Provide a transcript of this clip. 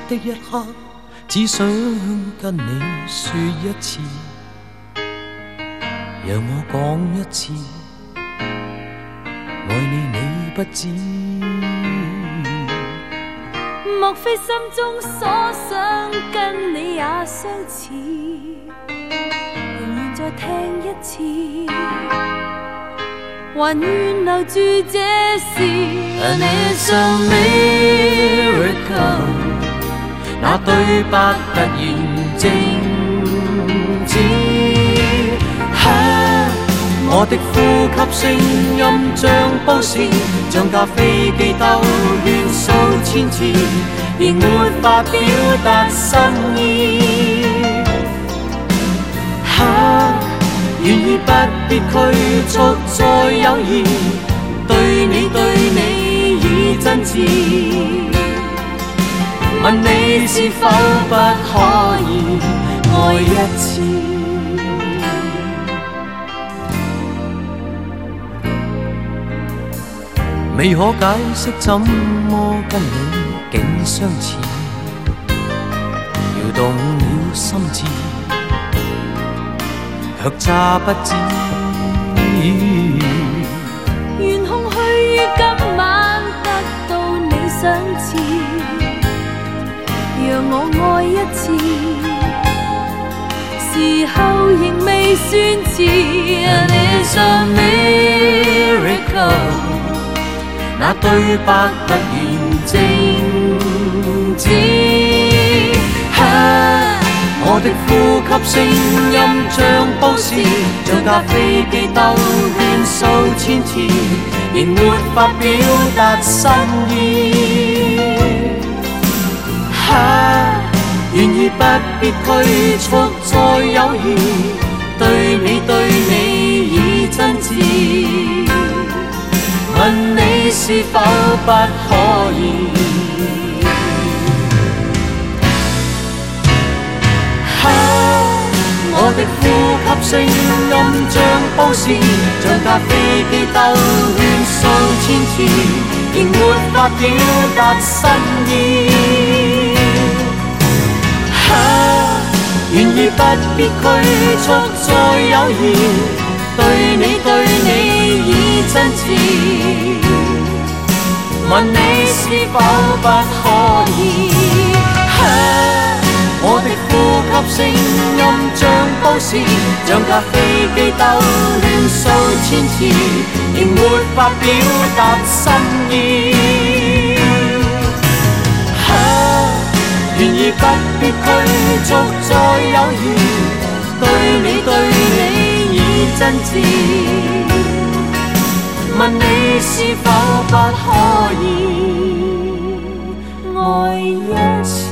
的一刻，只想跟你说一次，让我讲一次，爱你你不知。 莫非心中所想跟你也相似，仍愿再听一次，还愿留住这时。 And it's a miracle， 那對白突然靜止。我的呼吸聲音像報時，像架飛機兜圈數千次，仍沒法表達心意。願意不必拘束再友誼，對你已真摯。問你是否不可以愛一次？未可解釋怎麼跟你竟相似，搖動了心智，卻詐不知。 願空虛於今晚得到你賞賜，讓我愛一次，時候仍未算遲。And it's a miracle， 那對白突然靜止。 我的呼吸聲音像報時，像架飛機兜圈數千次，仍沒法表達心意。願意不必拘束再友誼，對你已真摯。問你是否不可以？我的呼吸聲音像報時，像架飛機兜圈數千次，仍沒法表達心意。願意不必拘束再友誼，對你已真摯。問你是否不可以？我的呼吸聲音像報時，像架飛機兜圈數千次，仍沒法表達心意。願意不必拘束再友誼，對你已真摯。問你是否不可以愛一次？